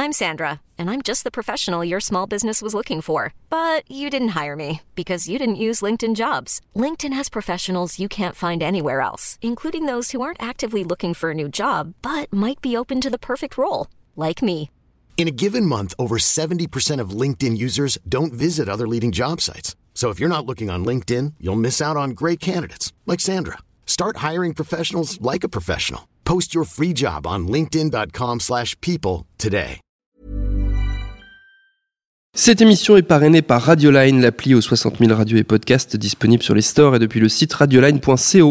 I'm Sandra, and I'm just the professional your small business was looking for. But you didn't hire me because you didn't use LinkedIn Jobs. LinkedIn has professionals you can't find anywhere else, including those who aren't actively looking for a new job, but might be open to the perfect role, like me. In a given month, over 70% of LinkedIn users don't visit other leading job sites. So if you're not looking on LinkedIn, you'll miss out on great candidates like Sandra. Start hiring professionals like a professional. Post your free job on linkedin.com/people today. Cette émission est parrainée par Radioline, l'appli aux 60 000 radios et podcasts disponible sur les stores et depuis le site radioline.co.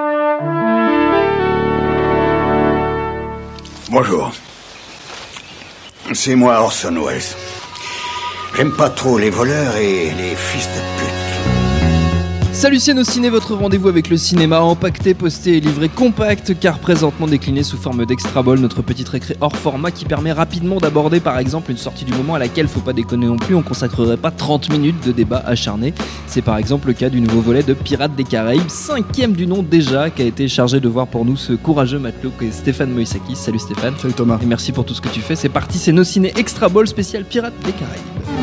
Bonjour. C'est moi Orson Welles. J'aime pas trop les voleurs et les fils de pute. Salut Ciné, votre rendez-vous avec le cinéma, empaqueté, posté et livré compact, car présentement décliné sous forme d'extra ball, notre petite récré hors format qui permet rapidement d'aborder par exemple une sortie du moment à laquelle faut pas déconner non plus, on consacrerait pas 30 minutes de débat acharné. C'est par exemple le cas du nouveau volet de Pirates des Caraïbes, 5e du nom déjà, qui a été chargé de voir pour nous ce courageux matelot qu'est Stéphane Moïsaki. Salut Stéphane. Salut Thomas. Et merci pour tout ce que tu fais, c'est parti, c'est nos ciné extra ball spécial Pirates des Caraïbes.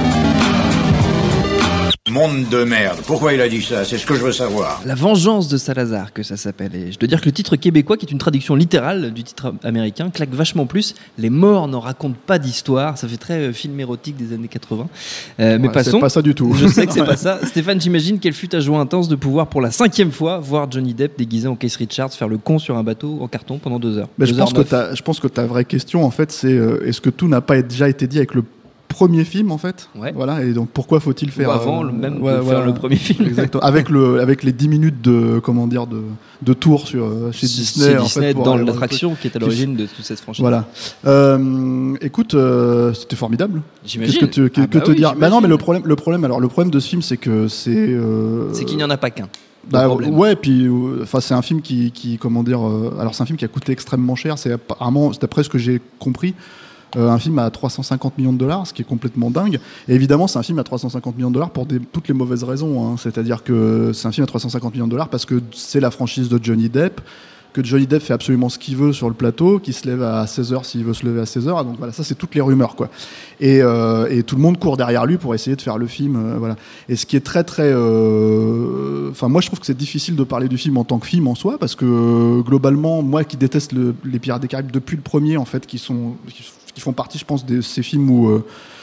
Monde de merde. Pourquoi il a dit ça? C'est ce que je veux savoir. La vengeance de Salazar, que ça s'appelle. Et je dois dire que le titre québécois, qui est une traduction littérale du titre américain, claque vachement plus. Les morts n'en racontent pas d'histoire. Ça fait très film érotique des années 80. Mais passons. C'est pas ça du tout. Je sais que c'est pas ça. Stéphane, j'imagine quelle fut ta joie intense de pouvoir, pour la 5e fois, voir Johnny Depp déguisé en Keith Richards faire le con sur un bateau en carton pendant 2 heures. Mais je pense que ta vraie question, en fait, c'est est-ce que tout n'a pas déjà été dit avec le premier film en fait, voilà, et donc pourquoi faut-il faire avant faire le premier film. Exactement. avec les 10 minutes de tour chez Disney en fait, dans l'attraction qui est à l'origine de toute cette franchise. Voilà. Écoute, c'était formidable. J'imagine. Qu'est-ce que te dire? Bah non, mais le problème de ce film, c'est que c'est qu'il n'y en a pas qu'un. Ouais, puis c'est un film qui comment dire, alors c'est un film qui a coûté extrêmement cher, c'est apparemment, d'après ce que j'ai compris, un film à 350 millions de dollars, ce qui est complètement dingue. Et évidemment, c'est un film à 350 millions de dollars pour toutes les mauvaises raisons, hein. C'est-à-dire que c'est un film à 350 millions de dollars parce que c'est la franchise de Johnny Depp, que Johnny Depp fait absolument ce qu'il veut sur le plateau, qu'il se lève à 16h s'il veut se lever à 16h. Donc voilà, ça c'est toutes les rumeurs, quoi. Et tout le monde court derrière lui pour essayer de faire le film, voilà. Et ce qui est très très, moi je trouve que c'est difficile de parler du film en tant que film en soi, parce que globalement, moi qui déteste les Pirates des Caraïbes depuis le premier, en fait, qui font partie, je pense, de ces films où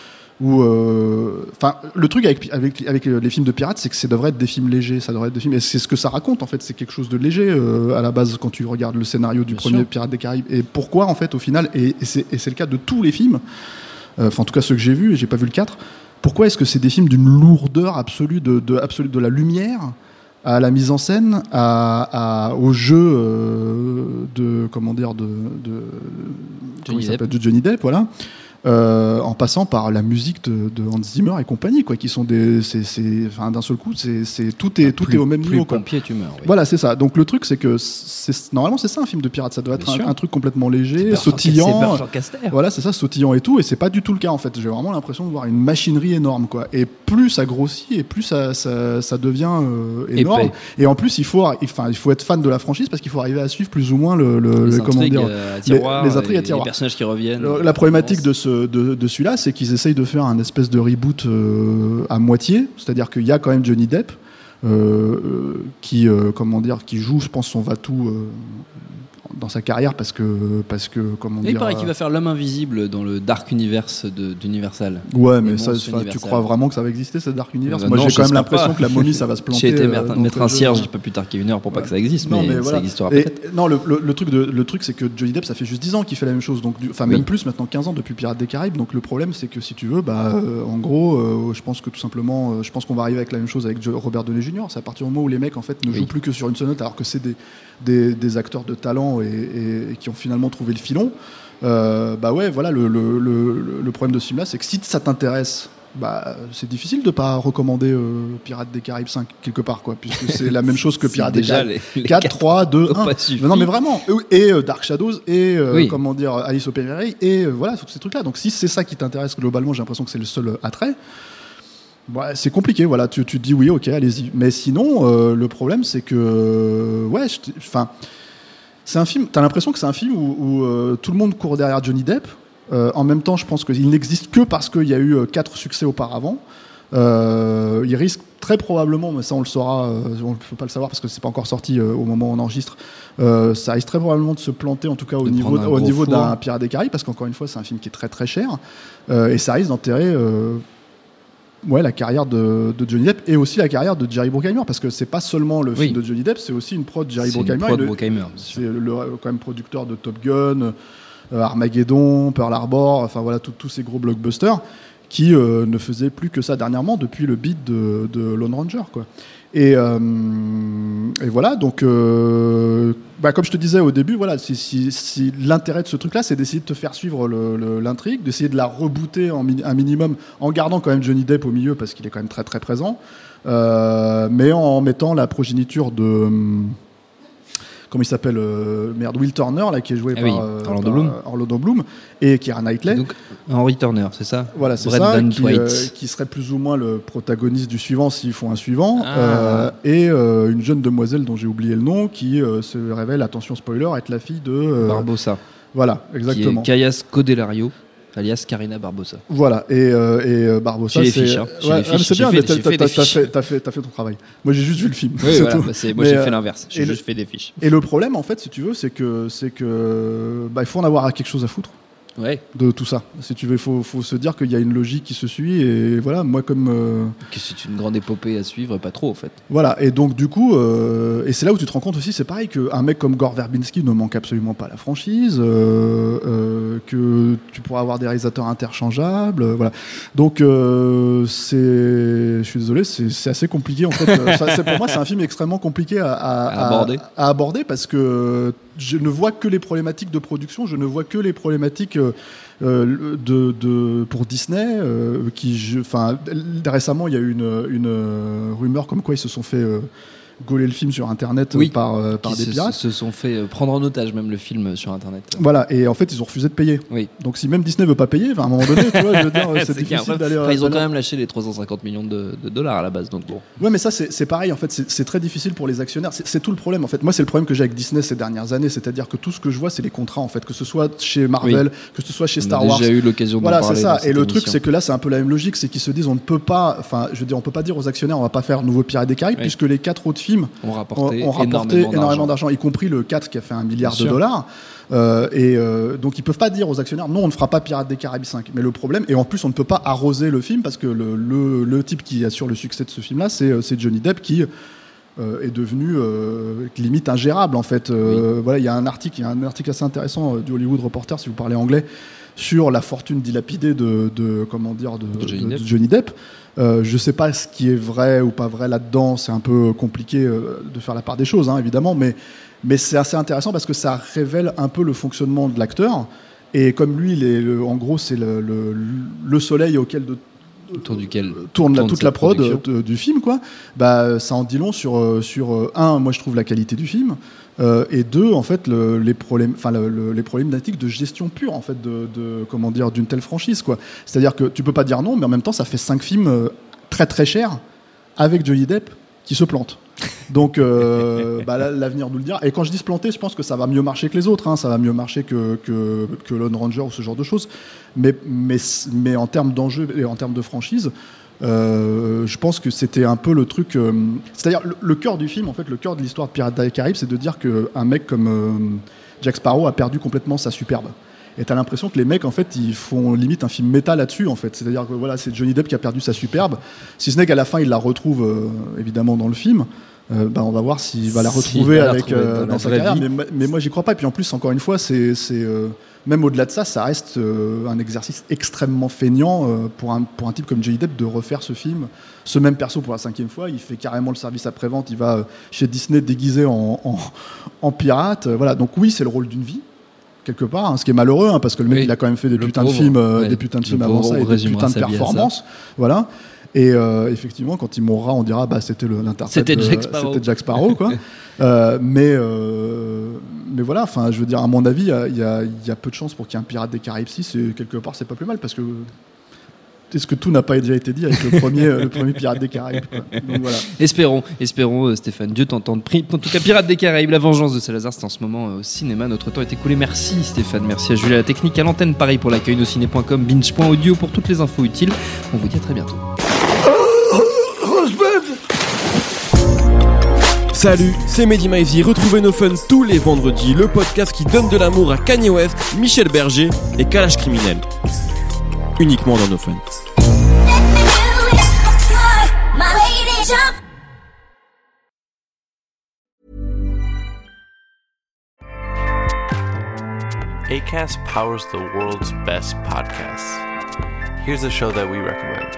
le truc avec les films de pirates, c'est que ça devrait être des films légers, ça devrait être des films, et c'est ce que ça raconte en fait, c'est quelque chose de léger à la base quand tu regardes le scénario du premier Pirates des Caraïbes. Et pourquoi en fait au final, et c'est le cas de tous les films, en tout cas ceux que j'ai vus, et j'ai pas vu le 4, pourquoi est-ce que c'est des films d'une lourdeur absolue, de la lumière à la mise en scène, au jeu de Johnny Depp, voilà. En passant par la musique de Hans Zimmer et compagnie, quoi, qui sont d'un seul coup, tout est au même niveau, quoi. Pompier, tu meurs. Oui. Voilà, c'est ça. Donc le truc, c'est que normalement c'est ça un film de pirate, ça doit être un truc complètement léger, sautillant. Voilà, c'est ça, sautillant et tout, et c'est pas du tout le cas en fait. J'ai vraiment l'impression de voir une machinerie énorme, quoi. Et plus ça grossit, et plus ça devient énorme. Et en plus, il faut être fan de la franchise parce qu'il faut arriver à suivre plus ou moins les intrigues à tiroir, les personnages qui reviennent. La problématique de celui-là, c'est qu'ils essayent de faire un espèce de reboot à moitié, c'est-à-dire qu'il y a quand même Johnny Depp qui joue, je pense, son va-tout dans sa carrière parce que il paraît qu'il va faire l'homme invisible dans le Dark Universe d'Universal. Ouais, mais ça, tu crois vraiment que ça va exister, ce Dark Universe? Moi, j'ai quand même l'impression que la momie, ça va se planter. J'ai été mettre un cierge, j'ai pas pu tarquer 1 heure pour pas que ça existe, mais ça existera peut-être. Non, le truc, c'est que Johnny Depp, ça fait juste 10 ans qu'il fait la même chose, donc même plus maintenant, 15 ans depuis Pirates des Caraïbes. Donc le problème, c'est que si tu veux, en gros, je pense que tout simplement, qu'on va arriver avec la même chose avec Robert Downey Jr. C'est à partir du moment où les mecs en fait ne jouent plus que sur une seule note, alors que c'est des acteurs de talent et qui ont finalement trouvé le filon. Voilà, le problème de ce film-là, c'est que si ça t'intéresse, c'est difficile de pas recommander Pirates des Caraïbes 5 quelque part, quoi, puisque c'est la même chose que Pirates des Caraïbes 4, 3, 2, 1. Non mais vraiment, et Dark Shadows et Alice au Pays Merveilleux et voilà, tous ces trucs-là. Donc si c'est ça qui t'intéresse globalement, j'ai l'impression que c'est le seul attrait. C'est compliqué, voilà. Tu te dis oui, ok, allez-y. Mais sinon, le problème, c'est que c'est un film. T'as l'impression que c'est un film où tout le monde court derrière Johnny Depp. En même temps, je pense qu'il n'existe que parce qu'il y a eu 4 succès auparavant. Il risque très probablement, mais ça on le saura, on ne peut pas le savoir parce que c'est pas encore sorti au moment où on enregistre. Ça risque très probablement de se planter, en tout cas au niveau d'un Pirates des Caraïbes, parce qu'encore une fois, c'est un film qui est très très cher, et ça risque d'enterrer la carrière de Johnny Depp et aussi la carrière de Jerry Bruckheimer, parce que c'est pas seulement le film de Johnny Depp, c'est aussi une prod de Jerry Bruckheimer. C'est quand même producteur de Top Gun, Armageddon, Pearl Harbor, enfin voilà tous ces gros blockbusters qui ne faisait plus que ça dernièrement depuis le beat de Lone Ranger, quoi. Et voilà, donc comme je te disais au début, voilà, si l'intérêt de ce truc-là, c'est d'essayer de te faire suivre l'intrigue, d'essayer de la rebooter un minimum, en gardant quand même Johnny Depp au milieu parce qu'il est quand même très très présent, mais en mettant la progéniture de comment il s'appelle, Will Turner, là, qui est joué par Orlando Bloom, et Keira Knightley. Donc Henry Turner, c'est ça? Voilà, c'est qui serait plus ou moins le protagoniste du suivant s'ils font un suivant, et une jeune demoiselle dont j'ai oublié le nom, qui se révèle, attention spoiler, être la fille de Barbossa. Voilà, exactement. Qui est Kaya Scodelario, alias Karina Barbossa. Voilà, et Barbossa, c'est bien, t'as fait ton travail. Moi, j'ai juste vu le film. Oui, voilà, moi, j'ai fait l'inverse. J'ai juste fait des fiches. Et le problème, en fait, si tu veux, c'est que il faut en avoir quelque chose à foutre. Ouais. De tout ça. Si tu veux, faut se dire qu'il y a une logique qui se suit, et voilà, moi comme que c'est une grande épopée à suivre, pas trop en fait. Voilà, et donc du coup, et c'est là où tu te rends compte aussi, c'est pareil qu'un mec comme Gore Verbinski ne manque absolument pas à la franchise, que tu pourras avoir des réalisateurs interchangeables, voilà. Donc je suis désolé, c'est assez compliqué en fait. Pour moi, c'est un film extrêmement compliqué à aborder parce que je ne vois que les problématiques de production, je ne vois que les problématiques pour Disney. Récemment, il y a eu une rumeur comme quoi ils se sont fait gauler le film sur Internet par des pirates. Se sont fait prendre en otage même le film sur Internet. Voilà, et en fait, ils ont refusé de payer. Oui. Donc si même Disney veut pas payer, à un moment donné, tu vois, je veux dire, c'est difficile d'aller... ils ont quand même lâché les 350 millions de dollars à la base, donc bon. Ouais, mais ça, c'est pareil, en fait, c'est très difficile pour les actionnaires. C'est tout le problème, en fait. Moi, c'est le problème que j'ai avec Disney ces dernières années, c'est-à-dire que tout ce que je vois, c'est les contrats, en fait, que ce soit chez Marvel, que ce soit chez Star Wars. On a déjà eu l'occasion d'en parler. Voilà, c'est ça. Et le truc, c'est que là, c'est un peu la même logique, c'est qu'ils se disent, on ne peut pas, on peut pas dire aux actionnaires, on va pas faire nouveau Pirates des Caraïbes, puisque les 4 autres films ont rapporté énormément d'argent, y compris le 4 qui a fait $1 milliard. Donc ils peuvent pas dire aux actionnaires non, on ne fera pas Pirates des Caraïbes 5. Mais le problème, et en plus on ne peut pas arroser le film parce que le type qui assure le succès de ce film là, c'est Johnny Depp qui est devenu limite ingérable en fait. Voilà, il y a un article assez intéressant du Hollywood Reporter, si vous parlez anglais, sur la fortune dilapidée de Johnny Depp. Je sais pas ce qui est vrai ou pas vrai là-dedans, c'est un peu compliqué de faire la part des choses, hein, évidemment, mais c'est assez intéressant parce que ça révèle un peu le fonctionnement de l'acteur, et comme lui, en gros, c'est le soleil autour duquel tourne toute la prod du film, quoi. Ça en dit long sur un, moi je trouve la qualité du film, et deux, en fait, les problématiques de gestion pure, en fait, d'une telle franchise, quoi. C'est-à-dire que tu peux pas dire non, mais en même temps, ça fait 5 films très très chers avec Johnny Depp qui se plante. Donc l'avenir nous le dira. Et quand je dis se planter, je pense que ça va mieux marcher que les autres, hein. Ça va mieux marcher que Lone Ranger ou ce genre de choses. Mais en termes d'enjeux et en termes de franchise, je pense que c'était un peu le truc. C'est-à-dire le cœur du film, en fait, le cœur de l'histoire de Pirates des Caraïbes, c'est de dire qu'un mec comme Jack Sparrow a perdu complètement sa superbe. Et t'as l'impression que les mecs, en fait, ils font limite un film méta là-dessus, en fait. C'est-à-dire que voilà, c'est Johnny Depp qui a perdu sa superbe. Si ce n'est qu'à la fin, il la retrouve évidemment dans le film. On va voir s'il va la retrouver dans sa carrière. Mais moi, j'y crois pas. Et puis en plus, encore une fois, c'est même au-delà de ça, ça reste un exercice extrêmement feignant pour un type comme Johnny Depp de refaire ce film, ce même perso pour la 5e fois. Il fait carrément le service après-vente. Il va chez Disney déguisé en pirate. Voilà. Donc oui, c'est le rôle d'une vie, quelque part, hein, ce qui est malheureux, hein, parce que le mec, il a quand même fait des putains de films avant ça, et des putains de performances. Voilà. Et effectivement, quand il mourra, on dira c'était l'interprète, c'était Jack Sparrow, quoi. Mais voilà, enfin, je veux dire, à mon avis, il y a peu de chances pour qu'il y ait un Pirate des Caraïbes 6, et quelque part, c'est pas plus mal, parce que est-ce que tout n'a pas déjà été dit avec le premier Pirates des Caraïbes, quoi. Donc voilà. Espérons, Stéphane, Dieu t'entende. En tout cas, Pirates des Caraïbes, la vengeance de Salazar, c'est en ce moment au cinéma. Notre temps est écoulé. Merci Stéphane, merci à Julie à la technique, à l'antenne, pareil pour l'accueil, nosciné.com, binge.audio pour toutes les infos utiles. On vous dit à très bientôt. Salut, c'est Mehdi Maizy. Retrouvez No Fun tous les vendredis, le podcast qui donne de l'amour à Kanye West, Michel Berger et Kalash Criminel. Uniquement dans No Fun. Acast powers the world's best podcasts. Here's a show that we recommend.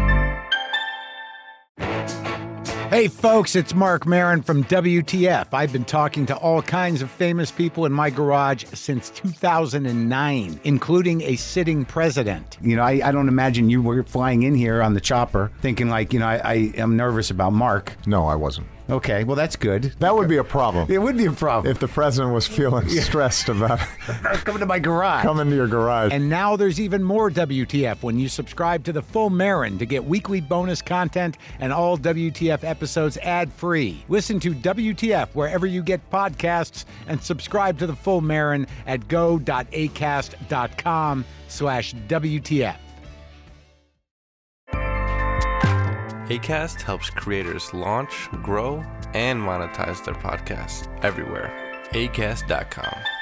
Hey folks, it's Mark Maron from WTF. I've been talking to all kinds of famous people in my garage since 2009, including a sitting president. You know, I don't imagine you were flying in here on the chopper thinking like, I am nervous about Mark. No, I wasn't. Okay, well, that's good. That would be a problem. It would be a problem. If the president was feeling stressed about coming to my garage. Coming to your garage. And now there's even more WTF when you subscribe to the Full Marin to get weekly bonus content and all WTF episodes ad-free. Listen to WTF wherever you get podcasts and subscribe to the Full Marin at go.acast.com/WTF. Acast helps creators launch, grow, and monetize their podcasts everywhere. Acast.com.